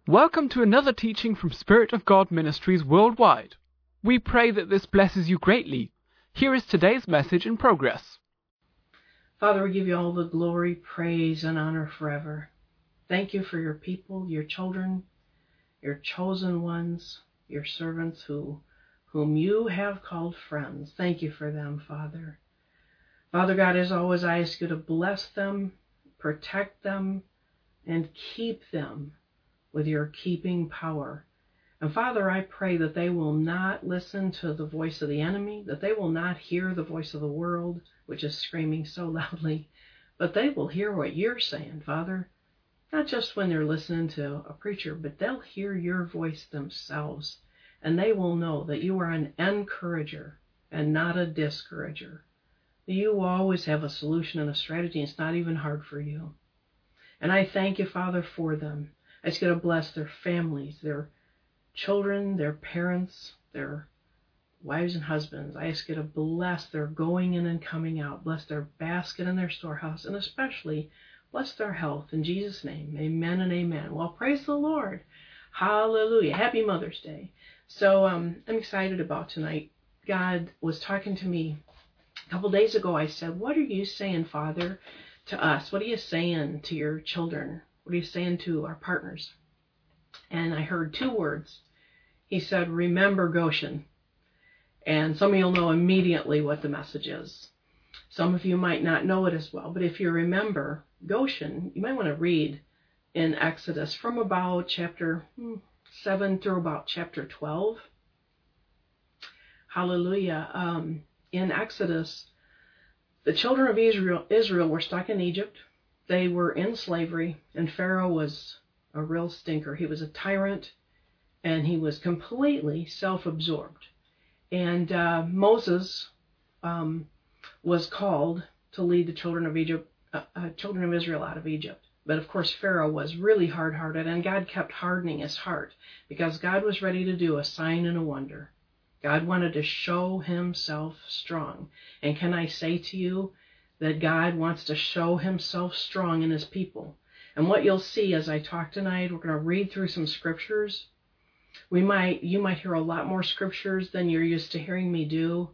Welcome to another teaching from Spirit of God Ministries worldwide. We pray that this blesses you greatly. Here is today's message in progress. Father, we give you all the glory, praise, and honor forever. Thank you for your people, your children, your chosen ones, your servants whom you have called friends. Thank you for them, Father. Father God, as always, I ask you to bless them, protect them, and keep them with your keeping power. And Father, I pray that they will not listen to the voice of the enemy, that they will not hear the voice of the world, which is screaming so loudly, but they will hear what you're saying, Father. Not just when they're listening to a preacher, but they'll hear your voice themselves, and they will know that you are an encourager and not a discourager. You always have a solution and a strategy. It's not even hard for you. And I thank you, Father, for them. I ask you to bless their families, their children, their parents, their wives and husbands. I ask you to bless their going in and coming out. Bless their basket and their storehouse, and especially bless their health. In Jesus' name, amen and amen. Well, praise the Lord. Hallelujah. Happy Mother's Day. So I'm excited about tonight. God was talking to me a couple days ago. I said, what are you saying, Father, to us? What are you saying to your children? What are you saying to our partners? And I heard two words. He said, remember Goshen. And some of you will know immediately what the message is. Some of you might not know it as well. But if you remember Goshen, you might want to read in Exodus from about chapter 7 through about chapter 12. Hallelujah. In Exodus, the children of Israel were stuck in Egypt. They were in slavery, and Pharaoh was a real stinker. He was a tyrant, and he was completely self-absorbed. And Moses was called to lead the children of Israel out of Egypt. But of course, Pharaoh was really hard-hearted, and God kept hardening his heart because God was ready to do a sign and a wonder. God wanted to show himself strong. And can I say to you that God wants to show himself strong in his people? And what you'll see as I talk tonight, we're going to read through some scriptures. You might hear a lot more scriptures than you're used to hearing me do.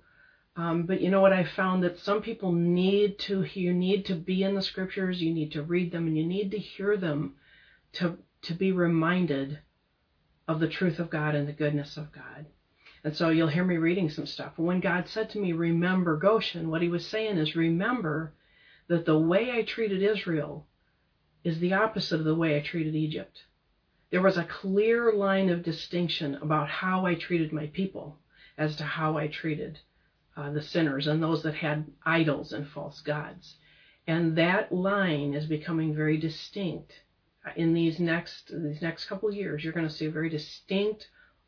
But you know what I found? That some people need to be in the scriptures, you need to read them, and you need to hear them to be reminded of the truth of God and the goodness of God. And so you'll hear me reading some stuff. When God said to me, remember Goshen, what he was saying is, remember that the way I treated Israel is the opposite of the way I treated Egypt. There was a clear line of distinction about how I treated my people as to how I treated the sinners and those that had idols and false gods. And that line is becoming very distinct. In these next couple of years, you're going to see a very distinct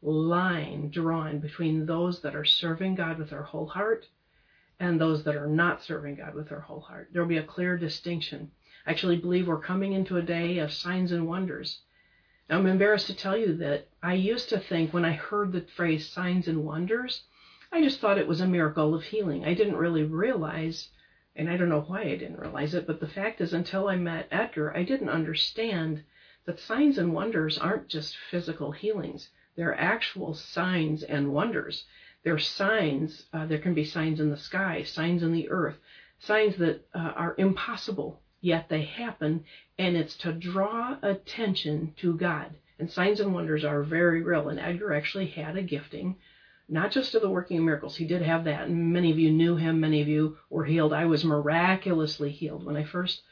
line drawn between those that are serving God with their whole heart and those that are not serving God with their whole heart. There will be a clear distinction. I actually believe we're coming into a day of signs and wonders. Now, I'm embarrassed to tell you that I used to think when I heard the phrase signs and wonders, I just thought it was a miracle of healing. I didn't really realize, and I don't know why I didn't realize it, but the fact is until I met Edgar, I didn't understand that signs and wonders aren't just physical healings. They're actual signs and wonders. They're signs. There can be signs in the sky, signs in the earth, signs that are impossible, yet they happen, and it's to draw attention to God. And signs and wonders are very real, and Edgar actually had a gifting, not just of the working of miracles. He did have that, and many of you knew him, many of you were healed. I was miraculously healed. When I first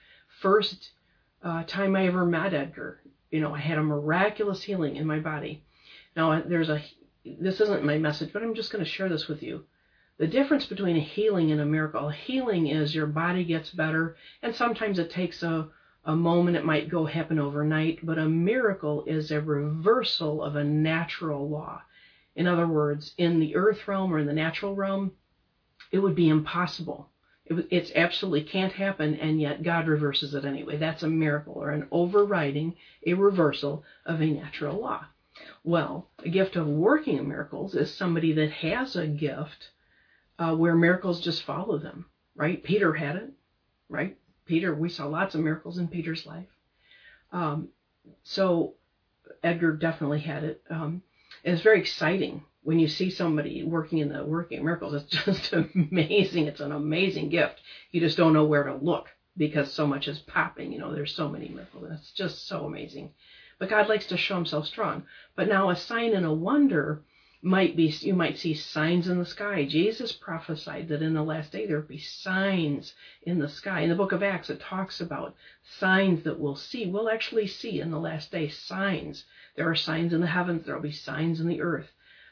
time I ever met Edgar, I had a miraculous healing in my body. Now, this isn't my message, but I'm just going to share this with you. The difference between a healing and a miracle. A healing is your body gets better, and sometimes it takes a moment. It might happen overnight, but a miracle is a reversal of a natural law. In other words, in the earth realm or in the natural realm, it would be impossible. It absolutely can't happen, and yet God reverses it anyway. That's a miracle, or an overriding, a reversal of a natural law. Well, a gift of working of miracles is somebody that has a gift where miracles just follow them, right? Peter had it, right? We saw lots of miracles in Peter's life. So Edgar definitely had it. And it's very exciting when you see somebody working in miracles. It's just amazing. It's an amazing gift. You just don't know where to look because so much is popping. There's so many miracles. And it's just so amazing. But God likes to show himself strong. But now a sign and a wonder might be, you might see signs in the sky. Jesus prophesied that in the last day there would be signs in the sky. In the book of Acts, it talks about signs that we'll see. We'll actually see in the last day signs. There are signs in the heavens. There will be signs in the earth.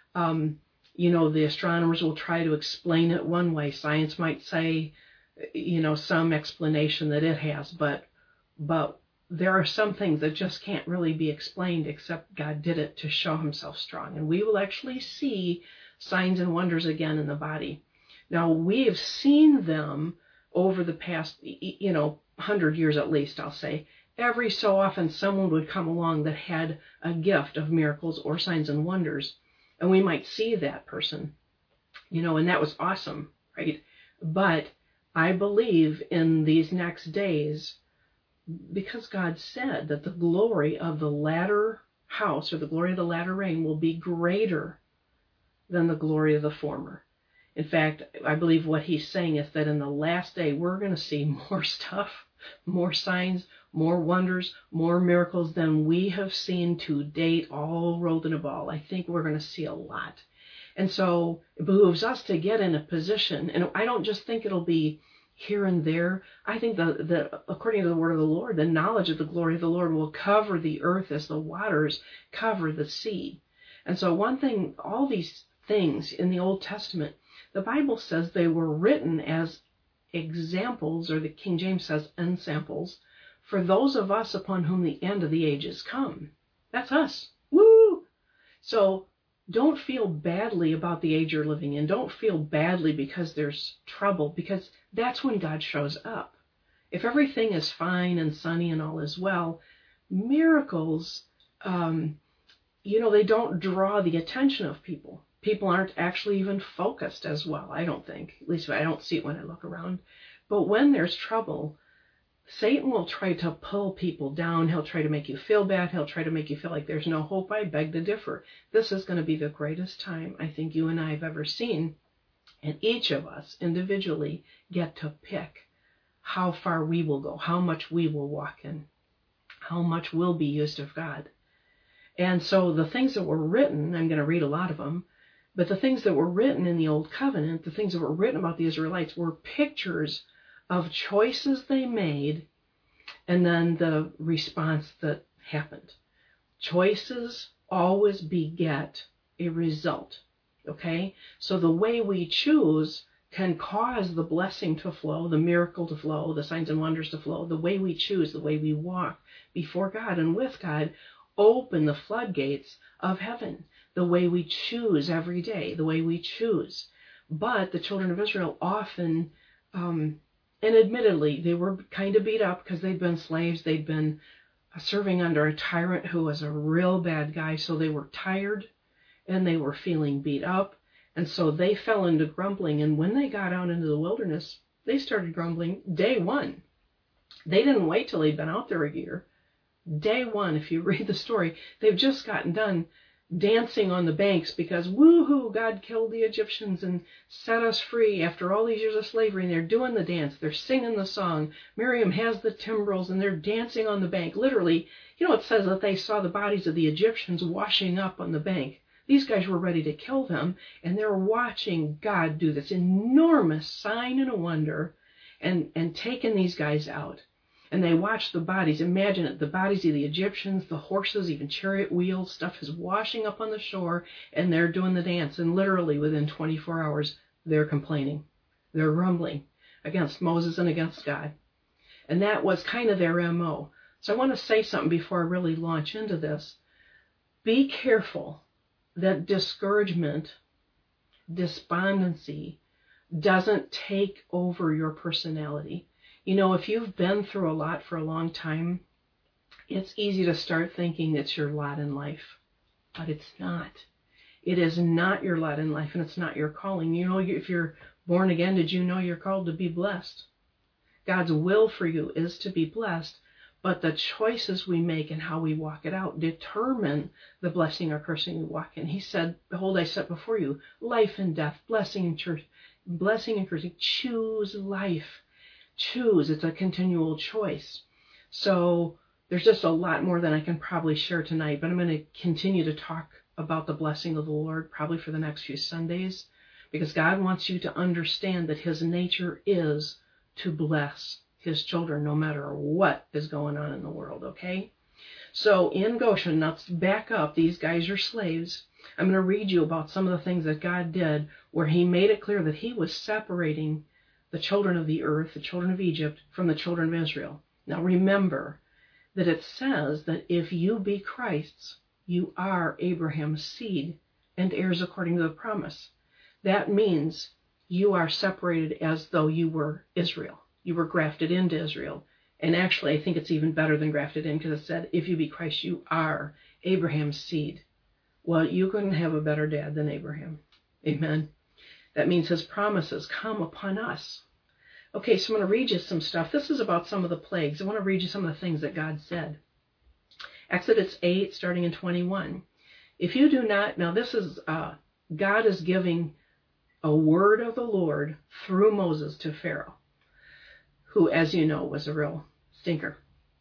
The astronomers will try to explain it one way. Science might say, some explanation that it has, but there are some things that just can't really be explained except God did it to show himself strong. And we will actually see signs and wonders again in the body. Now, we have seen them over the past, 100 years at least, I'll say. Every so often, someone would come along that had a gift of miracles or signs and wonders, and we might see that person, and that was awesome, right? But I believe in these next days, because God said that the glory of the latter house or the glory of the latter rain will be greater than the glory of the former. In fact, I believe what he's saying is that in the last day, we're going to see more stuff, more signs, more wonders, more miracles than we have seen to date, all rolled in a ball. I think we're going to see a lot. And so it behooves us to get in a position, and I don't just think it'll be here and there. I think that according to the word of the Lord, the knowledge of the glory of the Lord will cover the earth as the waters cover the sea. And so one thing, all these things in the Old Testament, the Bible says they were written as examples, or the King James says ensamples, for those of us upon whom the end of the ages come. That's us. Woo! So don't feel badly about the age you're living in. Don't feel badly because there's trouble, because that's when God shows up. If everything is fine and sunny and all is well, miracles, they don't draw the attention of people. People aren't actually even focused as well, I don't think. At least I don't see it when I look around. But when there's trouble, Satan will try to pull people down. He'll try to make you feel bad. He'll try to make you feel like there's no hope. I beg to differ. This is going to be the greatest time I think you and I have ever seen. And each of us individually get to pick how far we will go, how much we will walk in, how much will be used of God. And so the things that were written, I'm going to read a lot of them, but the things that were written in the Old Covenant, the things that were written about the Israelites were pictures of choices they made and then the response that happened. Choices always beget a result, okay? So the way we choose can cause the blessing to flow, the miracle to flow, the signs and wonders to flow. The way we choose, the way we walk before God and with God, open the floodgates of heaven. The way we choose every day, the way we choose. But the children of Israel often, and admittedly, they were kind of beat up because they'd been slaves. They'd been serving under a tyrant who was a real bad guy. So they were tired and they were feeling beat up. And so they fell into grumbling. And when they got out into the wilderness, they started grumbling day one. They didn't wait till they'd been out there a year. Day one, if you read the story, they've just gotten done dancing on the banks because, woohoo, God killed the Egyptians and set us free after all these years of slavery. And they're doing the dance. They're singing the song. Miriam has the timbrels and they're dancing on the bank. Literally, it says that they saw the bodies of the Egyptians washing up on the bank. These guys were ready to kill them, and they're watching God do this enormous sign and a wonder and taking these guys out. And they watch the bodies. Imagine it, the bodies of the Egyptians, the horses, even chariot wheels, stuff is washing up on the shore, and they're doing the dance. And literally within 24 hours, they're complaining. They're grumbling against Moses and against God. And that was kind of their MO. So I want to say something before I really launch into this. Be careful that discouragement, despondency, doesn't take over your personality. If you've been through a lot for a long time, it's easy to start thinking it's your lot in life. But it's not. It is not your lot in life, and it's not your calling. If you're born again, did you know you're called to be blessed? God's will for you is to be blessed, But the choices we make and how we walk it out determine the blessing or cursing we walk in. He said, behold, I set before you life and death, blessing and cursing. Choose life. Choose. It's a continual choice. So there's just a lot more than I can probably share tonight, but I'm going to continue to talk about the blessing of the Lord probably for the next few Sundays, because God wants you to understand that his nature is to bless his children no matter what is going on in the world, okay? So in Goshen, let's back up. These guys are slaves. I'm going to read you about some of the things that God did where he made it clear that he was separating the children of the earth, the children of Egypt, from the children of Israel. Now remember that it says that if you be Christ's, you are Abraham's seed and heirs according to the promise. That means you are separated as though you were Israel. You were grafted into Israel. And actually, I think it's even better than grafted in, because it said, if you be Christ, you are Abraham's seed. Well, you couldn't have a better dad than Abraham. Amen. That means his promises come upon us. Okay, so I'm going to read you some stuff. This is about some of the plagues. I want to read you some of the things that God said. Exodus 8, starting in 21. If you do not, now this is, God is giving a word of the Lord through Moses to Pharaoh, who, as you know, was a real stinker.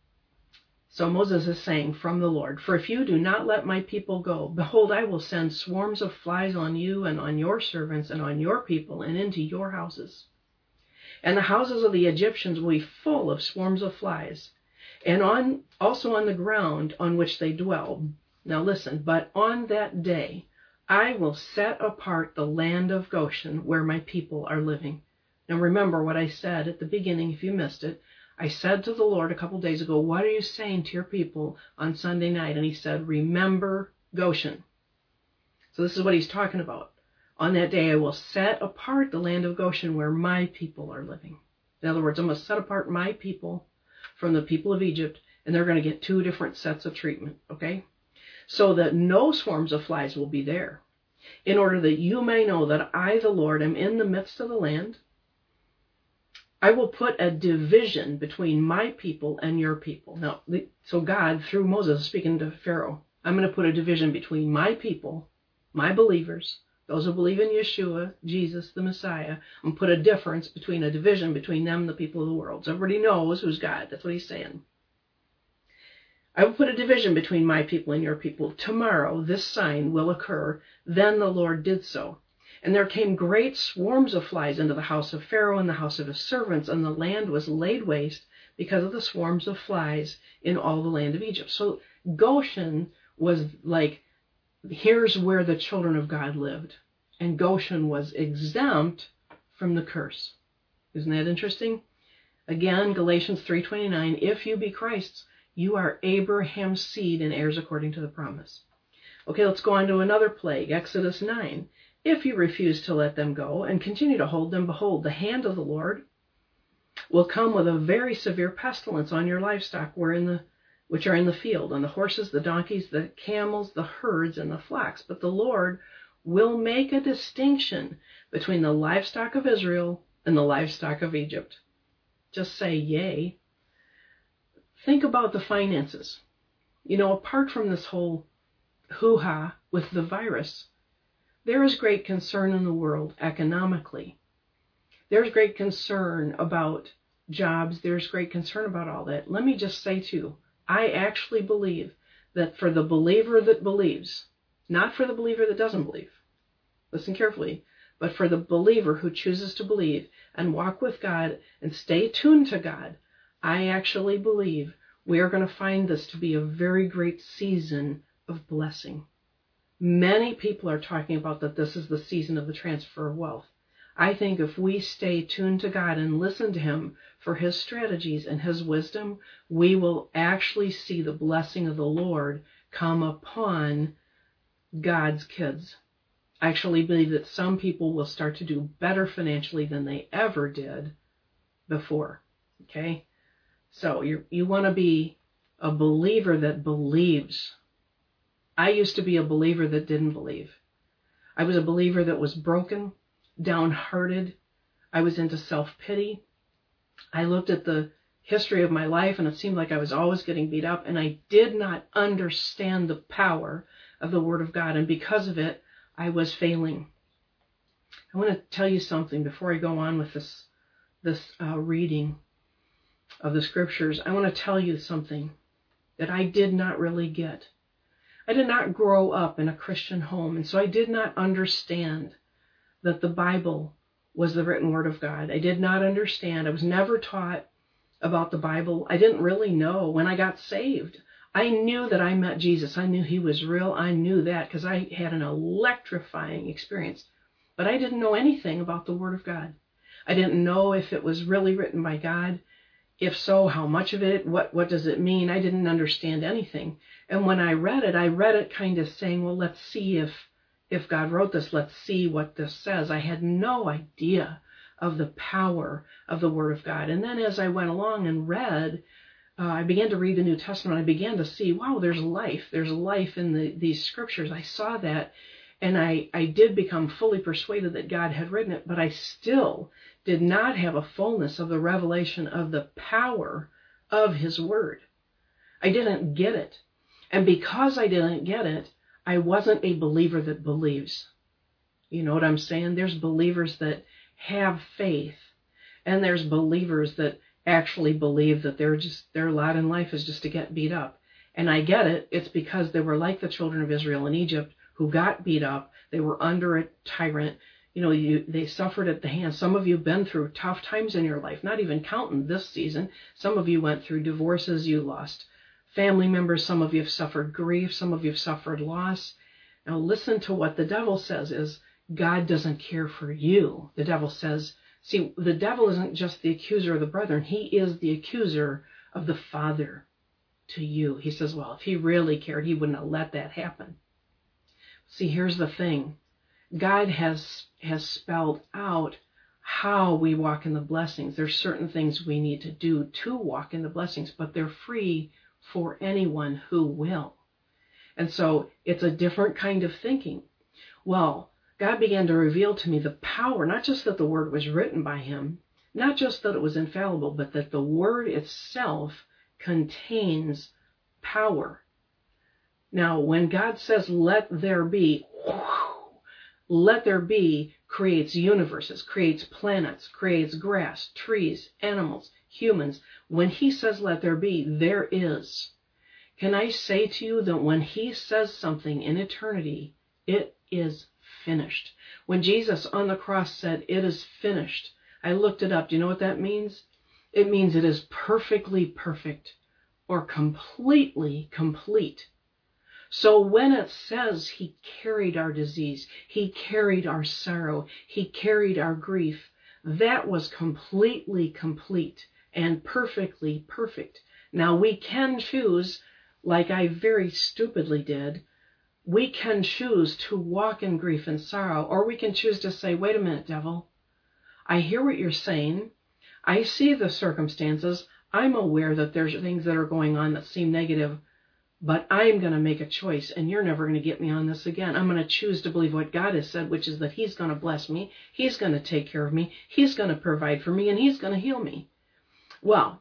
So Moses is saying from the Lord, for if you do not let my people go, behold, I will send swarms of flies on you and on your servants and on your people and into your houses. And the houses of the Egyptians will be full of swarms of flies, and also on the ground on which they dwell. Now listen, but on that day I will set apart the land of Goshen where my people are living. Now remember what I said at the beginning, if you missed it. I said to the Lord a couple days ago, what are you saying to your people on Sunday night? And he said, remember Goshen. So this is what he's talking about. On that day, I will set apart the land of Goshen where my people are living. In other words, I'm going to set apart my people from the people of Egypt, and they're going to get two different sets of treatment, okay? So that no swarms of flies will be there, in order that you may know that I, the Lord, am in the midst of the land. I will put a division between my people and your people. Now, so God, through Moses, speaking to Pharaoh, I'm going to put a division between my people, my believers, those who believe in Yeshua, Jesus, the Messiah, and put a division between them and the people of the world. So everybody knows who's God. That's what he's saying. I will put a division between my people and your people. Tomorrow this sign will occur. Then the Lord did so. And there came great swarms of flies into the house of Pharaoh and the house of his servants, and the land was laid waste because of the swarms of flies in all the land of Egypt. So Goshen was like, here's where the children of God lived. And Goshen was exempt from the curse. Isn't that interesting? Again, Galatians 3:29, if you be Christ's, you are Abraham's seed and heirs according to the promise. Okay, let's go on to another plague, Exodus 9. If you refuse to let them go and continue to hold them, behold, the hand of the Lord will come with a very severe pestilence on your livestock which are in the field, on the horses, the donkeys, the camels, the herds, and the flocks. But the Lord will make a distinction between the livestock of Israel and the livestock of Egypt. Just say, yay. Think about the finances. You know, apart from this whole hoo-ha with the virus, there is great concern in the world economically. There's great concern about jobs. There's great concern about all that. Let me just say, too, I actually believe that for the believer that believes, not for the believer that doesn't believe, listen carefully, but for the believer who chooses to believe and walk with God and stay tuned to God, I actually believe we are going to find this to be a very great season of blessing. Many people are talking about that this is the season of the transfer of wealth. I think if we stay tuned to God and listen to him for his strategies and his wisdom, we will actually see the blessing of the Lord come upon God's kids. I actually believe that some people will start to do better financially than they ever did before. Okay? So you want to be a believer that believes. I used to be a believer that didn't believe. I was a believer that was broken, downhearted. I was into self-pity. I looked at the history of my life, and it seemed like I was always getting beat up, and I did not understand the power of the Word of God, and because of it, I was failing. I want to tell you something before I go on with this reading of the Scriptures. I want to tell you something that I did not really get. I did not grow up in a Christian home, and so I did not understand that the Bible was the written Word of God. I did not understand. I was never taught about the Bible. I didn't really know. When I got saved, I knew that I met Jesus. I knew He was real. I knew that because I had an electrifying experience. But I didn't know anything about the Word of God. I didn't know if it was really written by God. If so, how much of it? What does it mean? I didn't understand anything. And when I read it kind of saying, well, let's see if God wrote this. Let's see what this says. I had no idea of the power of the Word of God. And then as I went along and read, I began to read the New Testament. I began to see, wow, there's life. There's life in these Scriptures. I saw that. And I did become fully persuaded that God had written it, but I still did not have a fullness of the revelation of the power of His Word. I didn't get it. And because I didn't get it, I wasn't a believer that believes. You know what I'm saying? There's believers that have faith, and there's believers that actually believe that their lot in life is just to get beat up. And I get it. It's because they were like the children of Israel in Egypt, who got beat up. They were under a tyrant. You know, they suffered at the hands. Some of you have been through tough times in your life, not even counting this season. Some of you went through divorces. You lost family members. Some of you have suffered grief. Some of you have suffered loss. Now listen to what the devil says is, God doesn't care for you. The devil says, see, the devil isn't just the accuser of the brethren. He is the accuser of the Father to you. He says, well, if He really cared, He wouldn't have let that happen. See, here's the thing. God has spelled out how we walk in the blessings. There's certain things we need to do to walk in the blessings, but they're free for anyone who will. And so it's a different kind of thinking. Well, God began to reveal to me the power, not just that the Word was written by Him, not just that it was infallible, but that the Word itself contains power. Now, when God says, let there be, creates universes, creates planets, creates grass, trees, animals, humans. When He says, let there be, there is. Can I say to you that when He says something in eternity, it is finished? When Jesus on the cross said, it is finished, I looked it up. Do you know what that means? It means it is perfectly perfect or completely complete. So when it says He carried our disease, He carried our sorrow, He carried our grief, that was completely complete and perfectly perfect. Now we can choose, like I very stupidly did, we can choose to walk in grief and sorrow, or we can choose to say, wait a minute, devil, I hear what you're saying. I see the circumstances. I'm aware that there's things that are going on that seem negative, but I'm going to make a choice, and you're never going to get me on this again. I'm going to choose to believe what God has said, which is that He's going to bless me, He's going to take care of me, He's going to provide for me, and He's going to heal me. Well,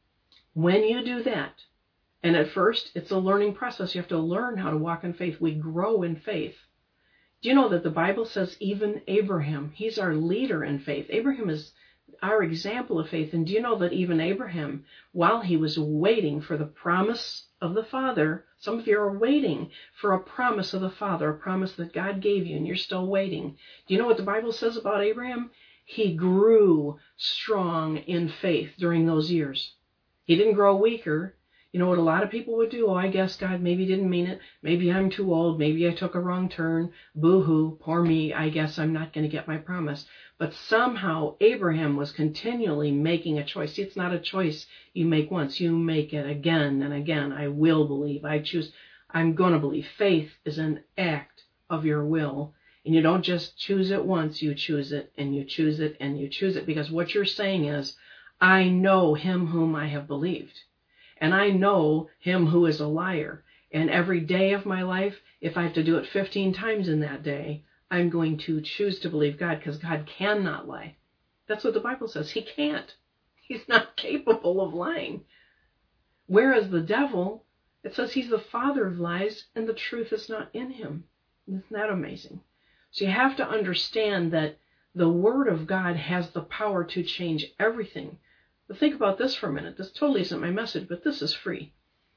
when you do that, and at first it's a learning process, you have to learn how to walk in faith. We grow in faith. Do you know that the Bible says even Abraham, he's our leader in faith. Abraham is our example of faith. And do you know that even Abraham, while he was waiting for the promise of the Father, some of you are waiting for a promise of the Father, a promise that God gave you, and you're still waiting. Do you know what the Bible says about Abraham? He grew strong in faith during those years. He didn't grow weaker. You know what a lot of people would do? Oh, I guess God maybe didn't mean it. Maybe I'm too old. Maybe I took a wrong turn. Boo-hoo, poor me. I guess I'm not going to get my promise. But somehow Abraham was continually making a choice. See, it's not a choice you make once. You make it again and again. I will believe. I choose. I'm going to believe. Faith is an act of your will. And you don't just choose it once. You choose it and you choose it and you choose it. Because what you're saying is, I know Him whom I have believed. And I know Him who is a liar. And every day of my life, if I have to do it 15 times in that day, I'm going to choose to believe God, because God cannot lie. That's what the Bible says. He can't. He's not capable of lying. Whereas the devil, it says he's the father of lies and the truth is not in him. Isn't that amazing? So you have to understand that the Word of God has the power to change everything. But think about this for a minute. This totally isn't my message, but this is free.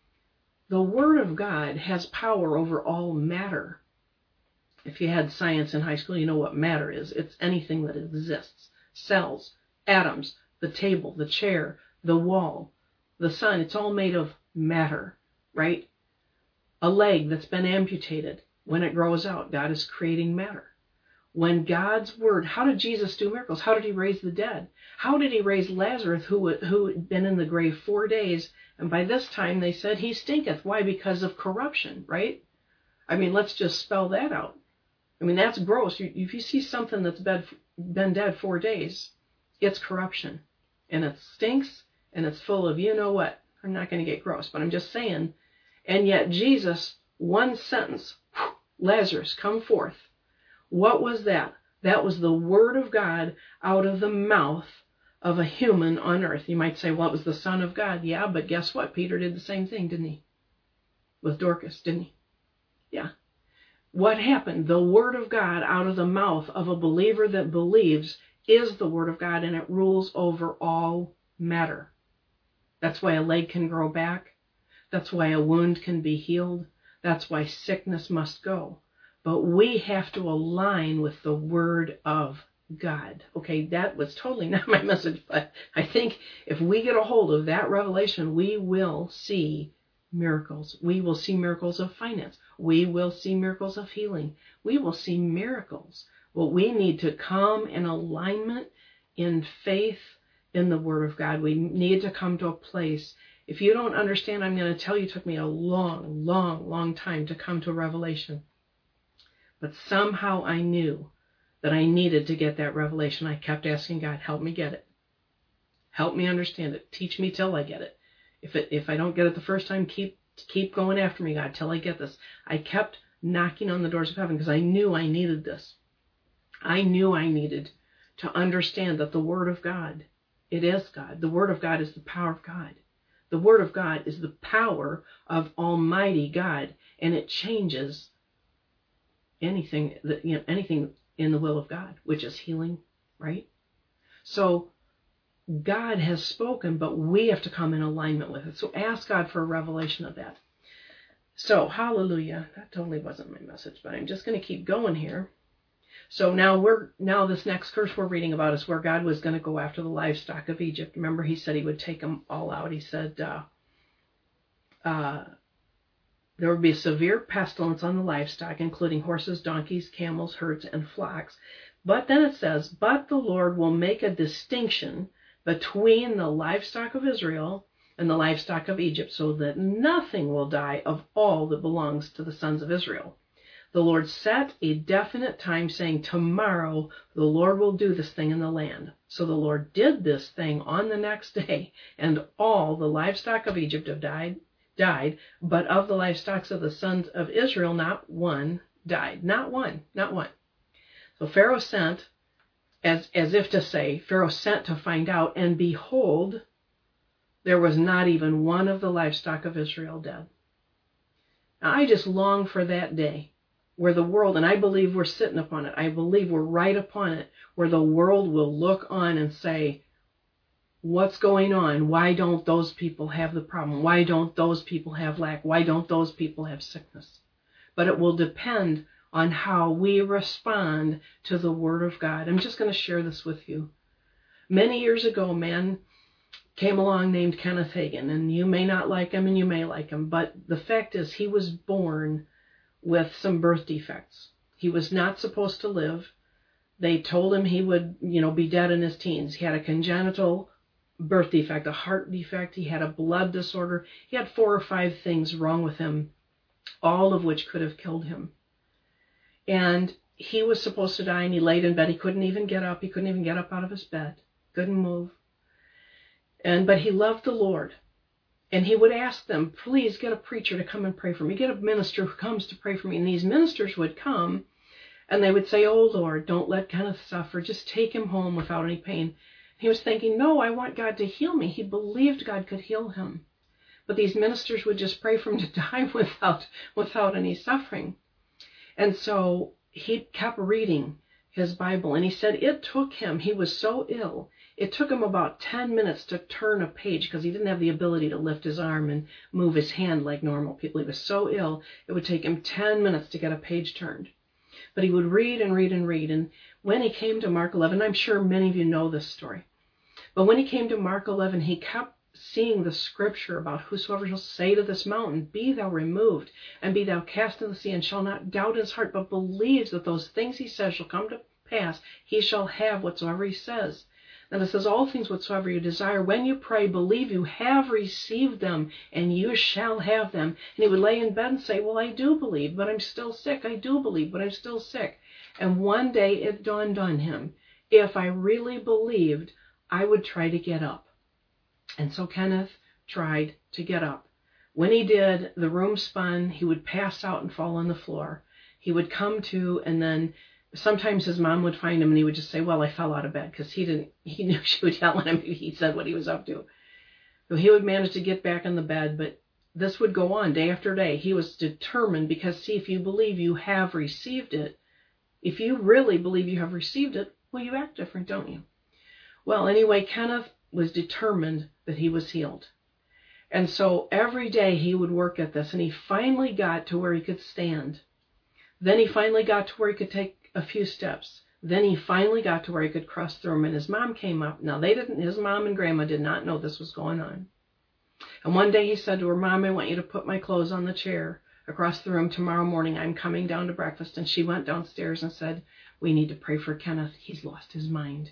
The Word of God has power over all matter. If you had science in high school, you know what matter is. It's anything that exists. Cells, atoms, the table, the chair, the wall, the sun. It's all made of matter, right? A leg that's been amputated, when it grows out, God is creating matter. When God's Word, how did Jesus do miracles? How did he raise the dead? How did he raise Lazarus, who had been in the grave 4 days, and by this time they said he stinketh? Why? Because of corruption, right? I mean, let's just spell that out. I mean, that's gross. If you see something that's been dead 4 days, it's corruption. And it stinks, and it's full of you know what. I'm not going to get gross, but I'm just saying. And yet Jesus, one sentence, Lazarus, come forth. What was that? That was the Word of God out of the mouth of a human on earth. You might say, well, it was the Son of God. Yeah, but guess what? Peter did the same thing, didn't he? With Dorcas, didn't he? Yeah. What happened? The Word of God out of the mouth of a believer that believes is the Word of God, and it rules over all matter. That's why a leg can grow back. That's why a wound can be healed. That's why sickness must go. But we have to align with the Word of God. Okay, that was totally not my message, but I think if we get a hold of that revelation, we will see miracles. We will see miracles of finance. We will see miracles of healing. We will see miracles. Well, we need to come in alignment in faith in the Word of God. We need to come to a place. If you don't understand, I'm going to tell you, it took me a long time to come to a revelation. But somehow I knew that I needed to get that revelation. I kept asking God, help me get it. Help me understand it. Teach me till I get it. If I don't get it the first time, keep going after me, God, till I get this. I kept knocking on the doors of heaven because I knew I needed this. I knew I needed to understand that the Word of God, it is God. The Word of God is the power of God. The Word of God is the power of Almighty God, and it changes anything in the will of God, which is healing, right? So God has spoken, but we have to come in alignment with it. So ask God for a revelation of that. So, hallelujah. That totally wasn't my message, but I'm just going to keep going here. So now this next curse we're reading about is where God was going to go after the livestock of Egypt. Remember, he said he would take them all out. He said there would be a severe pestilence on the livestock, including horses, donkeys, camels, herds, and flocks. But then it says, but the Lord will make a distinction between the livestock of Israel and the livestock of Egypt, so that nothing will die of all that belongs to the sons of Israel. The Lord set a definite time, saying, tomorrow the Lord will do this thing in the land. So the Lord did this thing on the next day, and all the livestock of Egypt have died, but of the livestock of the sons of Israel, not one died. Not one. So Pharaoh sent, as if to say, Pharaoh sent to find out, and behold, there was not even one of the livestock of Israel dead. Now, I just long for that day where the world, and I believe we're sitting upon it, I believe we're right upon it, where the world will look on and say, what's going on? Why don't those people have the problem? Why don't those people have lack? Why don't those people have sickness? But it will depend on how we respond to the Word of God. I'm just going to share this with you. Many years ago, a man came along named Kenneth Hagin, and you may not like him and you may like him, but the fact is he was born with some birth defects. He was not supposed to live. They told him he would, be dead in his teens. He had a congenital birth defect, a heart defect. He had a blood disorder. He had 4 or 5 things wrong with him, all of which could have killed him. And he was supposed to die, and he laid in bed. He couldn't even get up. He couldn't even get up out of his bed. Couldn't move. But he loved the Lord. And he would ask them, please get a preacher to come and pray for me. Get a minister who comes to pray for me. And these ministers would come, and they would say, oh, Lord, don't let Kenneth suffer. Just take him home without any pain. He was thinking, no, I want God to heal me. He believed God could heal him. But these ministers would just pray for him to die without any suffering. And so he kept reading his Bible, and he said it took him, he was so ill, it took him about 10 minutes to turn a page because he didn't have the ability to lift his arm and move his hand like normal people. He was so ill, it would take him 10 minutes to get a page turned. But he would read and read and read, and when he came to Mark 11, I'm sure many of you know this story, but when he came to Mark 11, he kept seeing the scripture about whosoever shall say to this mountain, be thou removed, and be thou cast into the sea, and shall not doubt in his heart, but believes that those things he says shall come to pass, he shall have whatsoever he says. And it says, all things whatsoever you desire, when you pray, believe you have received them, and you shall have them. And he would lay in bed and say, well, I do believe, but I'm still sick. I do believe, but I'm still sick. And one day it dawned on him, if I really believed, I would try to get up. And so Kenneth tried to get up. When he did, the room spun. He would pass out and fall on the floor. He would come to, and then sometimes his mom would find him, and he would just say, well, I fell out of bed, because he knew she would yell at him if he said what he was up to. So he would manage to get back in the bed, but this would go on day after day. He was determined, because, see, if you believe you have received it, if you really believe you have received it, well, you act different, don't you? Well, anyway, Kenneth was determined that he was healed. And so every day he would work at this, and he finally got to where he could stand. Then he finally got to where he could take a few steps. Then he finally got to where he could cross the room, and his mom came up. Now, his mom and grandma did not know this was going on. And one day he said to her, Mom, I want you to put my clothes on the chair across the room tomorrow morning. I'm coming down to breakfast. And she went downstairs and said, we need to pray for Kenneth. He's lost his mind.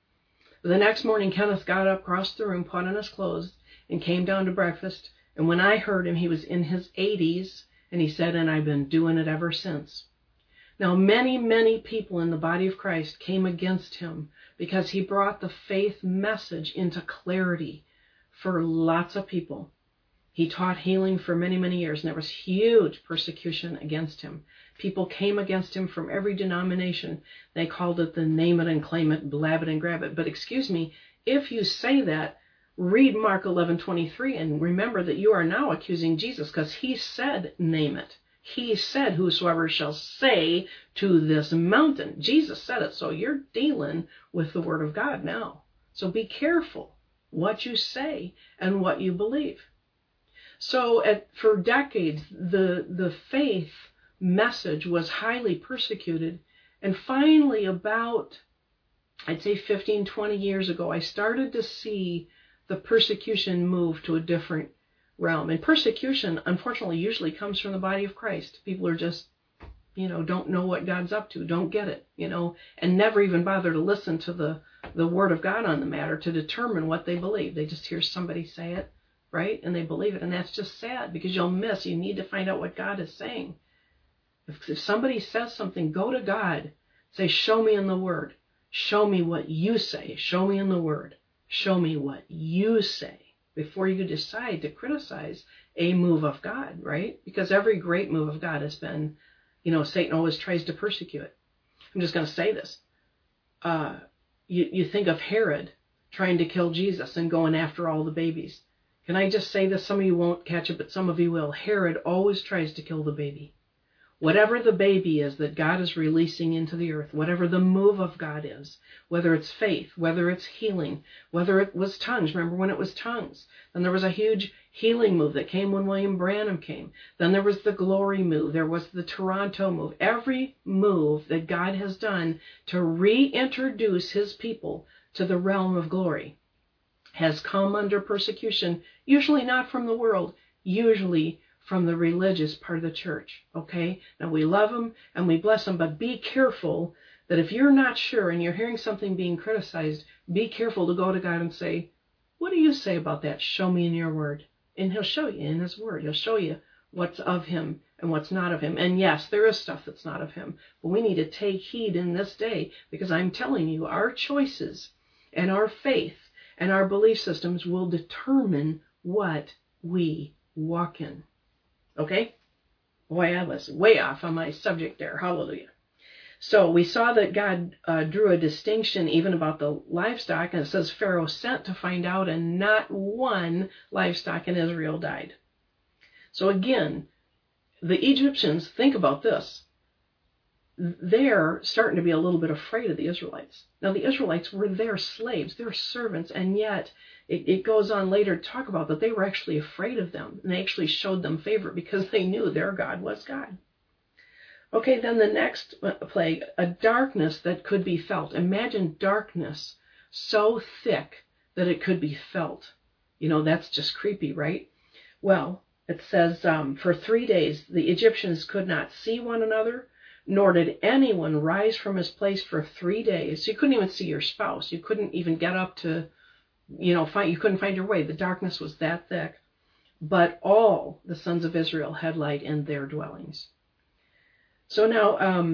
The next morning, Kenneth got up, crossed the room, put on his clothes, and came down to breakfast. And when I heard him, he was in his 80s, and he said, and I've been doing it ever since. Now, many, many people in the body of Christ came against him because he brought the faith message into clarity for lots of people. He taught healing for many, many years, and there was huge persecution against him. People came against him from every denomination. They called it the name it and claim it, blab it and grab it. But excuse me, if you say that, read Mark 11:23 and remember that you are now accusing Jesus, because he said, name it. He said, whosoever shall say to this mountain. Jesus said it, so you're dealing with the word of God now. So be careful what you say and what you believe. So for decades, the faith message was highly persecuted. And finally, about, I'd say 15, 20 years ago, I started to see the persecution move to a different realm. And persecution, unfortunately, usually comes from the body of Christ. People are just, don't know what God's up to, don't get it, and never even bother to listen to the word of God on the matter to determine what they believe. They just hear somebody say it, right? And they believe it. And that's just sad, because you need to find out what God is saying. If somebody says something, go to God. Say, show me in the word. Show me what you say. Show me in the word. Show me what you say before you decide to criticize a move of God, right? Because every great move of God has been, Satan always tries to persecute it. I'm just going to say this. You think of Herod trying to kill Jesus and going after all the babies. Can I just say this? Some of you won't catch it, but some of you will. Herod always tries to kill the baby. Whatever the baby is that God is releasing into the earth, whatever the move of God is, whether it's faith, whether it's healing, whether it was tongues. Remember when it was tongues? Then there was a huge healing move that came when William Branham came. Then there was the glory move. There was the Toronto move. Every move that God has done to reintroduce his people to the realm of glory has come under persecution, usually not from the world, usually from the religious part of the church, okay? Now, we love them and we bless them, but be careful that if you're not sure and you're hearing something being criticized, be careful to go to God and say, what do you say about that? Show me in your word. And he'll show you in his word. He'll show you what's of him and what's not of him. And yes, there is stuff that's not of him, but we need to take heed in this day, because I'm telling you, our choices and our faith and our belief systems will determine what we walk in. Okay? Boy, I was way off on my subject there. Hallelujah. So we saw that God drew a distinction even about the livestock, and it says Pharaoh sent to find out, and not one livestock in Israel died. So again, the Egyptians, think about this, they're starting to be a little bit afraid of the Israelites. Now, the Israelites were their slaves, their servants, and yet it goes on later to talk about that they were actually afraid of them, and they actually showed them favor because they knew their God was God. Okay, then the next plague, a darkness that could be felt. Imagine darkness so thick that it could be felt. That's just creepy, right? Well, it says, for 3 days the Egyptians could not see one another, nor did anyone rise from his place for 3 days. So you couldn't even see your spouse. You couldn't even get up to, you couldn't find your way. The darkness was that thick. But all the sons of Israel had light in their dwellings. So now,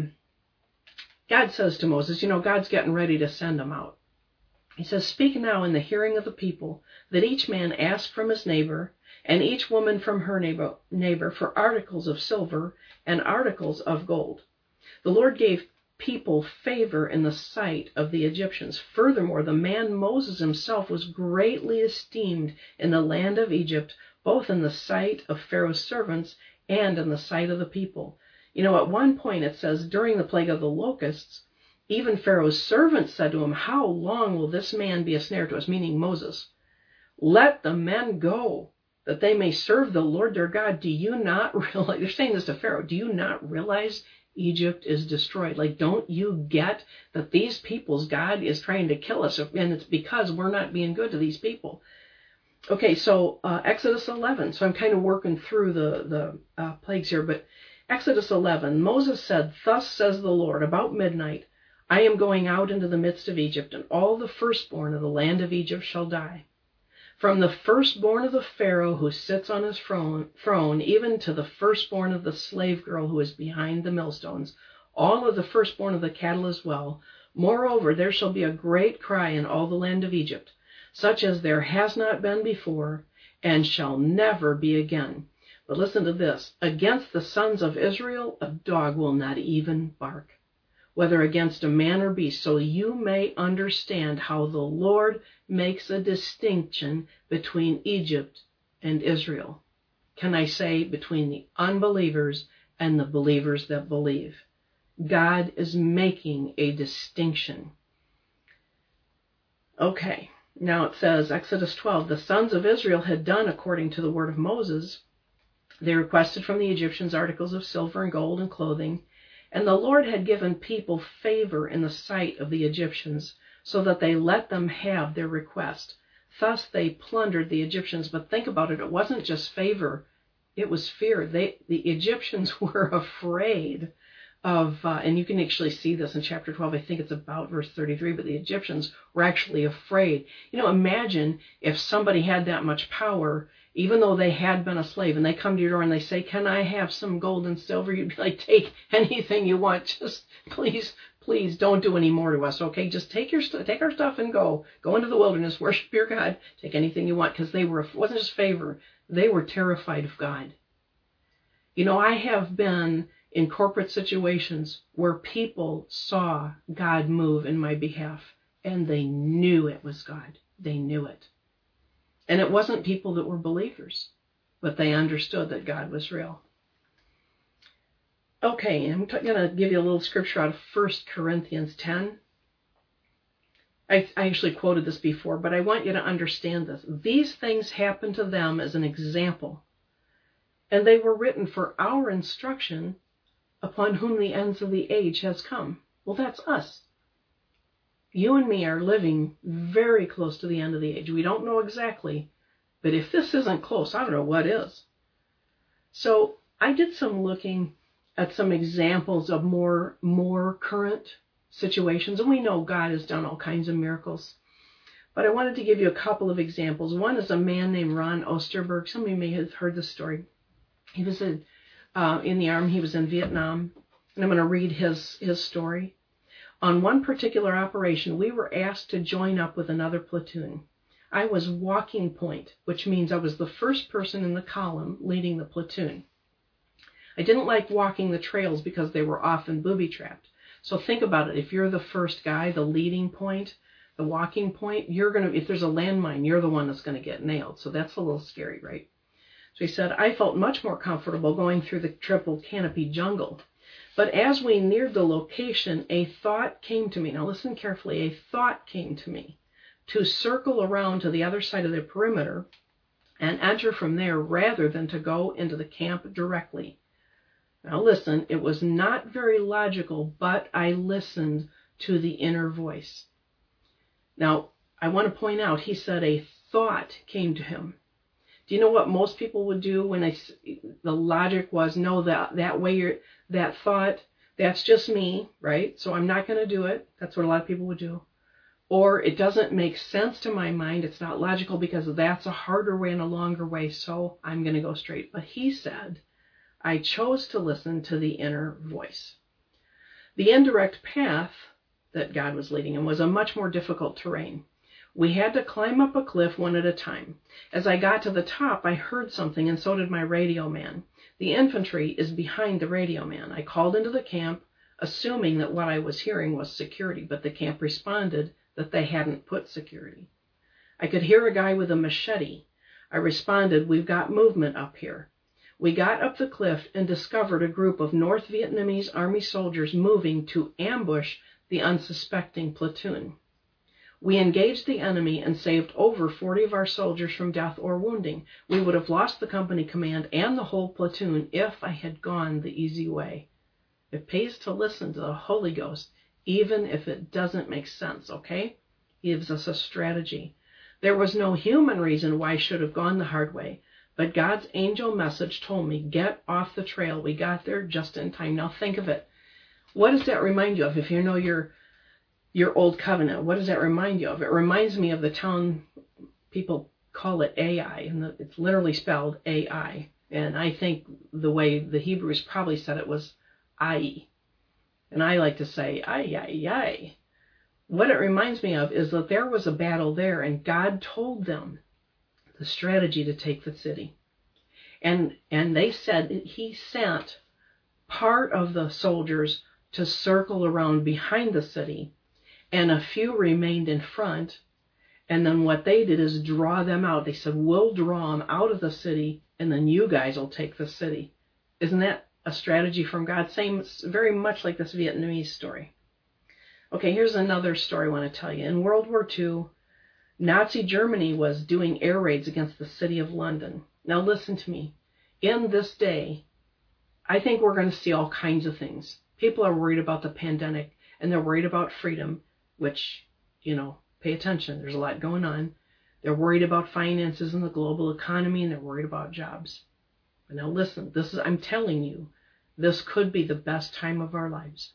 God says to Moses, God's getting ready to send them out. He says, speak now in the hearing of the people, that each man ask from his neighbor, and each woman from her neighbor for articles of silver and articles of gold. The Lord gave people favor in the sight of the Egyptians. Furthermore, the man Moses himself was greatly esteemed in the land of Egypt, both in the sight of Pharaoh's servants and in the sight of the people. At one point it says, during the plague of the locusts, even Pharaoh's servants said to him, how long will this man be a snare to us? Meaning Moses. Let the men go, that they may serve the Lord their God. Do you not realize, they're saying this to Pharaoh, do you not realize Egypt is destroyed? Don't you get that these people's God is trying to kill us, and it's because we're not being good to these people? Okay, so Exodus 11. So I'm kind of working through the plagues here, but Exodus 11, Moses said, thus says the Lord, about midnight, I am going out into the midst of Egypt, and all the firstborn of the land of Egypt shall die. From the firstborn of the Pharaoh who sits on his throne, even to the firstborn of the slave girl who is behind the millstones, all of the firstborn of the cattle as well. Moreover, there shall be a great cry in all the land of Egypt, such as there has not been before, and shall never be again. But listen to this. Against the sons of Israel, a dog will not even bark, whether against a man or beast. So you may understand how the Lord makes a distinction between Egypt and Israel. Can I say between the unbelievers and the believers that believe? God is making a distinction. Okay, now it says, Exodus 12, the sons of Israel had done according to the word of Moses. They requested from the Egyptians articles of silver and gold and clothing, and the Lord had given people favor in the sight of the Egyptians, so that they let them have their request. Thus they plundered the Egyptians. But think about it, it wasn't just favor, it was fear. The Egyptians were afraid of, and you can actually see this in chapter 12, I think it's about verse 33, but the Egyptians were actually afraid. Imagine if somebody had that much power, even though they had been a slave, and they come to your door and they say, can I have some gold and silver? You'd be like, take anything you want. Just please don't do any more to us, okay? Just take our stuff and go into the wilderness, worship your God, take anything you want, because it wasn't just favor, they were terrified of God. I have been in corporate situations where people saw God move in my behalf, and they knew it was God. They knew it. And it wasn't people that were believers, but they understood that God was real. Okay, I'm going to give you a little scripture out of 1 Corinthians 10. I actually quoted this before, but I want you to understand this. These things happened to them as an example, and they were written for our instruction, upon whom the ends of the age has come. Well, that's us. You and me are living very close to the end of the age. We don't know exactly, but if this isn't close, I don't know what is. So I did some looking at some examples of more current situations, and we know God has done all kinds of miracles. But I wanted to give you a couple of examples. One is a man named Ron Osterberg. Some of you may have heard this story. He was in the Army. He was in Vietnam, and I'm going to read his story. On one particular operation, we were asked to join up with another platoon. I was walking point, which means I was the first person in the column leading the platoon. I didn't like walking the trails because they were often booby-trapped. So think about it. If you're the first guy, the leading point, the walking point, if there's a landmine, you're the one that's going to get nailed. So that's a little scary, right? So he said, I felt much more comfortable going through the triple canopy jungle. But as we neared the location, a thought came to me. Now listen carefully. A thought came to me to circle around to the other side of the perimeter and enter from there rather than to go into the camp directly. Now listen, it was not very logical, but I listened to the inner voice. Now, I want to point out, he said a thought came to him. Do you know what most people would do when the logic was, no, that way that thought, that's just me, right? So I'm not going to do it. That's what a lot of people would do. Or it doesn't make sense to my mind. It's not logical because that's a harder way and a longer way, so I'm going to go straight. But he said, I chose to listen to the inner voice. The indirect path that God was leading him was a much more difficult terrain. We had to climb up a cliff one at a time. As I got to the top, I heard something, and so did my radio man. The infantry is behind the radio man. I called into the camp, assuming that what I was hearing was security, but the camp responded that they hadn't put security. I could hear a guy with a machete. I responded, we've got movement up here. We got up the cliff and discovered a group of North Vietnamese Army soldiers moving to ambush the unsuspecting platoon. We engaged the enemy and saved over 40 of our soldiers from death or wounding. We would have lost the company command and the whole platoon if I had gone the easy way. It pays to listen to the Holy Ghost, even if it doesn't make sense, okay? He gives us a strategy. There was no human reason why I should have gone the hard way, but God's angel message told me, get off the trail. We got there just in time. Now think of it. What does that remind you of? If you know your old covenant, what does that remind you of? It reminds me of the town, people call it Ai, and it's literally spelled A-I. And I think the way the Hebrews probably said it was Ai. And I like to say, ay, ay, ay. What it reminds me of is that there was a battle there, and God told them the strategy to take the city. And they said he sent part of the soldiers to circle around behind the city, and a few remained in front. And then what they did is draw them out. They said, we'll draw them out of the city, and then you guys will take the city. Isn't that a strategy from God? Same, very much like this Vietnamese story. Okay, here's another story I want to tell you. In World War II, Nazi Germany was doing air raids against the city of London. Now listen to me. In this day, I think we're going to see all kinds of things. People are worried about the pandemic, and they're worried about freedom, which, pay attention. There's a lot going on. They're worried about finances in the global economy, and they're worried about jobs. But now listen, I'm telling you, this could be the best time of our lives.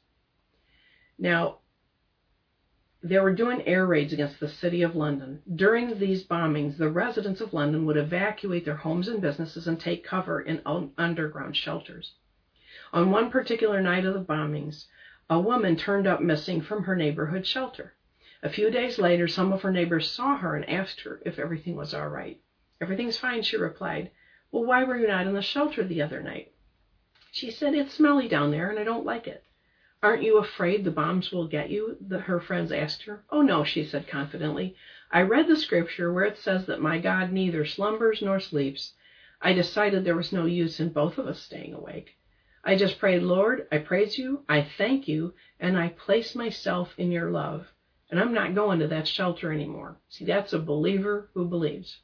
Now, they were doing air raids against the city of London. During these bombings, the residents of London would evacuate their homes and businesses and take cover in underground shelters. On one particular night of the bombings, a woman turned up missing from her neighborhood shelter. A few days later, some of her neighbors saw her and asked her if everything was all right. Everything's fine, she replied. Well, why were you not in the shelter the other night? She said, it's smelly down there and I don't like it. Aren't you afraid the bombs will get you? Her friends asked her. Oh, no, she said confidently. I read the scripture where it says that my God neither slumbers nor sleeps. I decided there was no use in both of us staying awake. I just prayed, Lord, I praise you, I thank you, and I place myself in your love. And I'm not going to that shelter anymore. See, that's a believer who believes.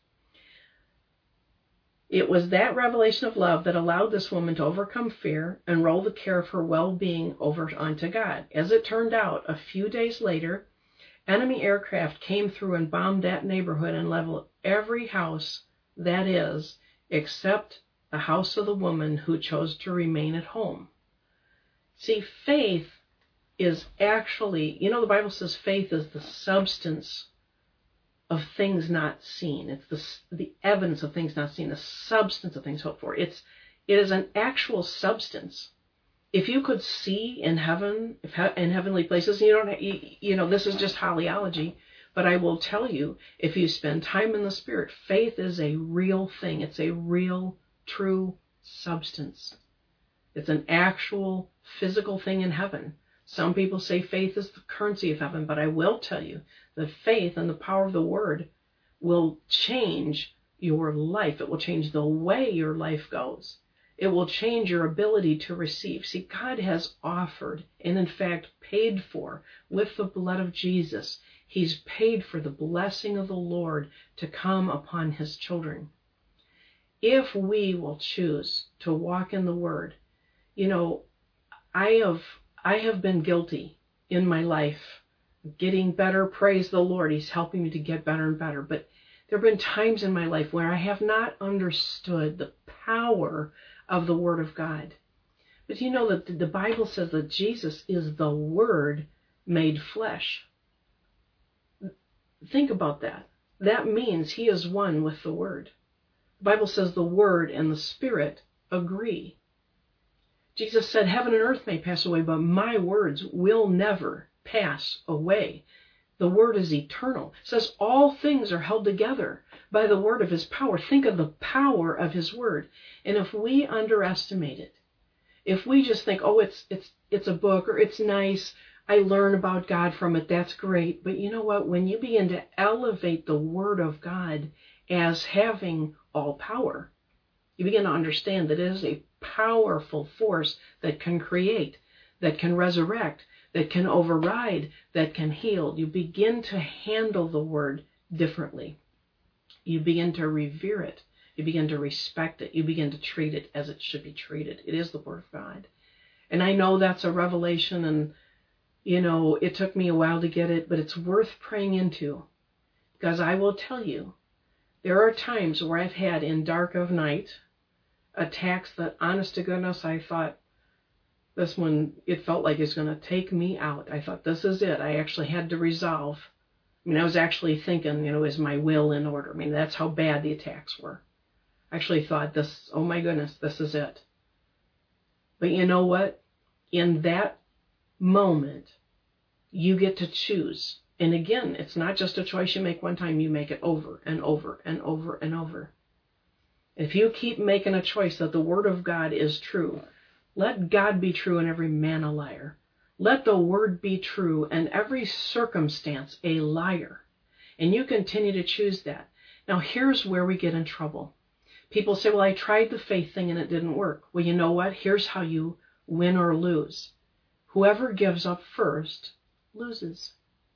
It was that revelation of love that allowed this woman to overcome fear and roll the care of her well-being over onto God. As it turned out, a few days later, enemy aircraft came through and bombed that neighborhood and leveled every house, that is, except the house of the woman who chose to remain at home. See, faith is actually, the Bible says faith is the substance of things not seen. It's the evidence of things not seen, the substance of things hoped for. It is an actual substance. If you could see in heaven, in heavenly places, this is just hollyology, but I will tell you, if you spend time in the Spirit, faith is a real thing. It's a real, true substance. It's an actual physical thing in heaven. Some people say faith is the currency of heaven, but I will tell you that faith and the power of the Word will change your life. It will change the way your life goes. It will change your ability to receive. See, God has offered and in fact paid for with the blood of Jesus. He's paid for the blessing of the Lord to come upon His children. If we will choose to walk in the Word, I have been guilty in my life, getting better. Praise the Lord. He's helping me to get better and better. But there have been times in my life where I have not understood the power of the Word of God. But you know that the Bible says that Jesus is the Word made flesh. Think about that. That means He is one with the Word. The Bible says the Word and the Spirit agree. Jesus said, heaven and earth may pass away, but my words will never pass away. The Word is eternal. It says all things are held together by the word of His power. Think of the power of His Word. And if we underestimate it, if we just think, oh, it's a book, or it's nice, I learn about God from it, that's great. But you know what? When you begin to elevate the Word of God as having all power, you begin to understand that it is a powerful force that can create, that can resurrect, that can override, that can heal. You begin to handle the Word differently. You begin to revere it. You begin to respect it. You begin to treat it as it should be treated. It is the Word of God. And I know that's a revelation, and, it took me a while to get it, but it's worth praying into. Because I will tell you, there are times where I've had in dark of night attacks that, honest to goodness, I thought, this one, it felt like it's going to take me out. I thought, this is it. I actually had to resolve. I was actually thinking, is my will in order? That's how bad the attacks were. I actually thought, oh my goodness, this is it. But you know what? In that moment, you get to choose. And again, it's not just a choice you make one time. You make it over and over and over and over. If you keep making a choice that the Word of God is true, let God be true and every man a liar. Let the Word be true and every circumstance a liar. And you continue to choose that. Now here's where we get in trouble. People say, well, I tried the faith thing and it didn't work. Well, you know what? Here's how you win or lose. Whoever gives up first loses.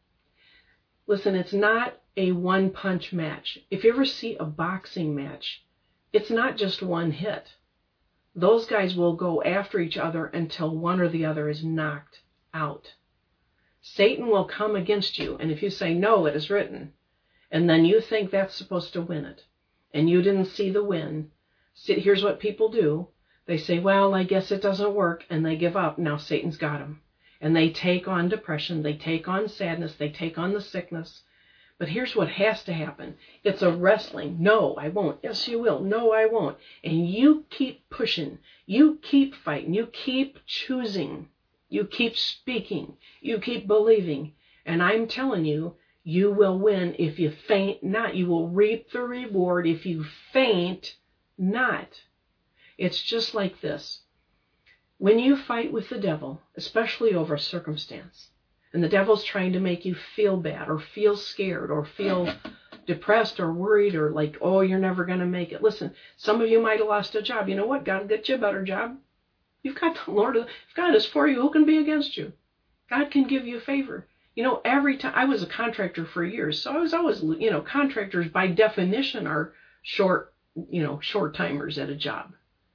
Listen, it's not a one-punch match. If you ever see a boxing match, it's not just one hit. Those guys will go after each other until one or the other is knocked out. Satan will come against you, and if you say, no, it is written, and then you think that's supposed to win it, and you didn't see the win, here's what people do. They say, well, I guess it doesn't work, and they give up. Now Satan's got them. And they take on depression, they take on sadness, they take on the sickness. But here's what has to happen. It's a wrestling. No, I won't. Yes, you will. No, I won't. And you keep pushing. You keep fighting. You keep choosing. You keep speaking. You keep believing. And I'm telling you, you will win if you faint not. You will reap the reward if you faint not. It's just like this. When you fight with the devil, especially over a circumstance, and the devil's trying to make you feel bad or feel scared or feel depressed or worried or like, oh, you're never going to make it. Listen, some of you might have lost a job. You know what? God will get you a better job. You've got the Lord. If God is for you, who can be against you? God can give you a favor. Every time I was a contractor for years, so I was always, contractors by definition are short timers at a job,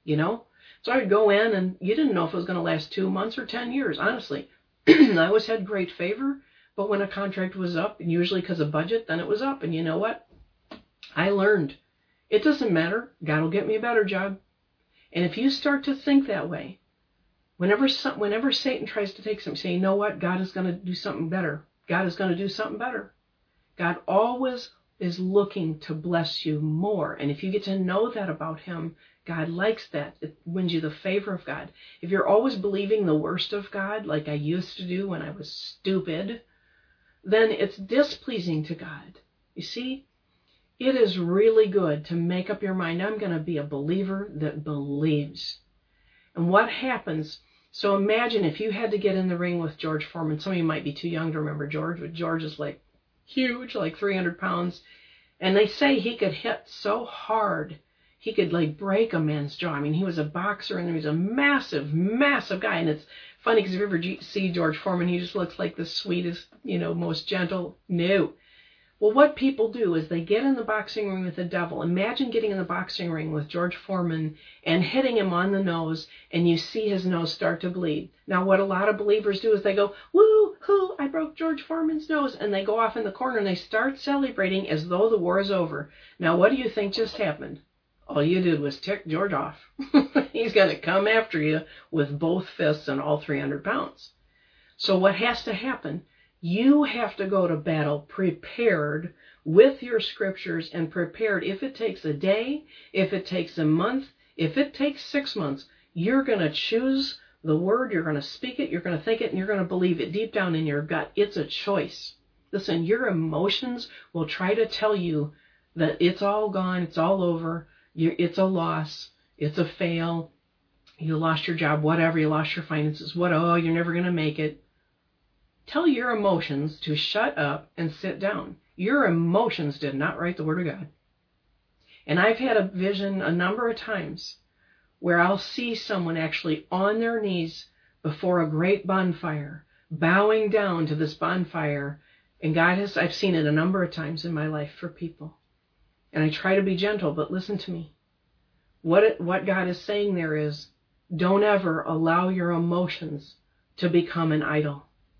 So I would go in and you didn't know if it was going to last 2 months or 10 years, honestly. I always had great favor, but when a contract was up, and usually because of budget, then it was up. And you know what? I learned. It doesn't matter. God will get me a better job. And if you start to think that way, whenever Satan tries to take something, say, you know what? God is going to do something better. God is going to do something better. God always is looking to bless you more. And if you get to know that about Him, God likes that. It wins you the favor of God. If you're always believing the worst of God, like I used to do when I was stupid, then it's displeasing to God. You see, it is really good to make up your mind, I'm going to be a believer that believes. And what happens, So imagine if you had to get in the ring with George Foreman. Some of you might be too young to remember George, but George is like huge, like 300 pounds. And they say he could hit so hard, he could like break a man's jaw. I mean, he was a boxer and he was a massive, massive guy. And it's funny because if you ever see George Foreman, he just looks like the sweetest, most gentle. No. Well, what people do is they get in the boxing ring with the devil. Imagine getting in the boxing ring with George Foreman and hitting him on the nose, and you see his nose start to bleed. Now, what a lot of believers do is they go, woo-hoo, I broke George Foreman's nose, and they go off in the corner and they start celebrating as though the war is over. Now, what do you think just happened? All you did was tick George off. He's going to come after you with both fists and all 300 pounds. So what has to happen? You have to go to battle prepared with your scriptures and prepared. If it takes a day, if it takes a month, if it takes 6 months, you're going to choose the word, you're going to speak it, you're going to think it, and you're going to believe it deep down in your gut. It's a choice. Listen, your emotions will try to tell you that it's all gone, it's all over, it's a loss, it's a fail, you lost your job, whatever, you lost your finances, you're never going to make it. Tell your emotions to shut up and sit down. Your emotions did not write the Word of God. And I've had a vision a number of times where I'll see someone actually on their knees before a great bonfire, bowing down to this bonfire. And I've seen it a number of times in my life for people. And I try to be gentle, but listen to me. What God is saying there is, don't ever allow your emotions to become an idol.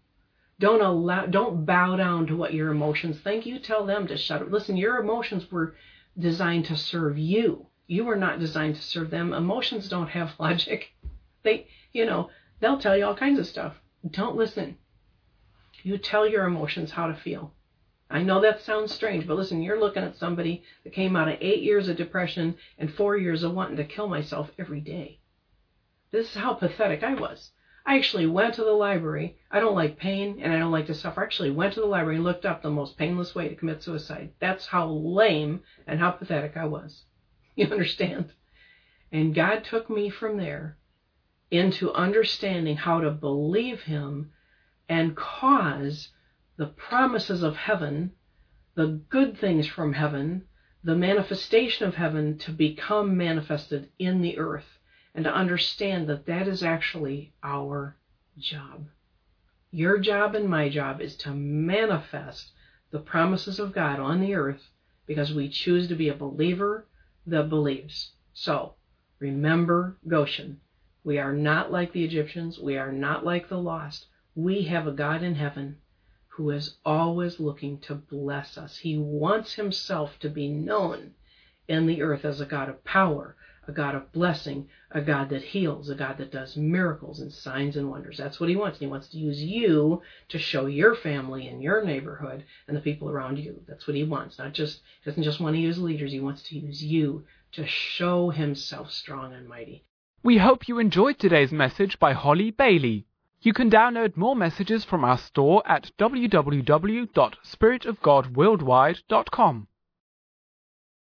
Don't bow down to what your emotions think. You tell them to shut up. Listen, your emotions were designed to serve you. You were not designed to serve them. Emotions don't have logic. They'll tell you all kinds of stuff. Don't listen. You tell your emotions how to feel. I know that sounds strange, but listen, you're looking at somebody that came out of 8 years of depression and 4 years of wanting to kill myself every day. This is how pathetic I was. I actually went to the library. I don't like pain and I don't like to suffer. I actually went to the library and looked up the most painless way to commit suicide. That's how lame and how pathetic I was. You understand? And God took me from there into understanding how to believe Him and cause the promises of heaven, the good things from heaven, the manifestation of heaven to become manifested in the earth. And to understand that that is actually our job. Your job and my job is to manifest the promises of God on the earth because we choose to be a believer that believes. So, remember Goshen. We are not like the Egyptians. We are not like the lost. We have a God in heaven who is always looking to bless us. He wants Himself to be known in the earth as a God of power, a God of blessing, a God that heals, a God that does miracles and signs and wonders. That's what He wants. He wants to use you to show your family and your neighborhood and the people around you. That's what He wants. He doesn't just want to use leaders. He wants to use you to show Himself strong and mighty. We hope you enjoyed today's message by Holly Bailey. You can download more messages from our store at www.spiritofgodworldwide.com.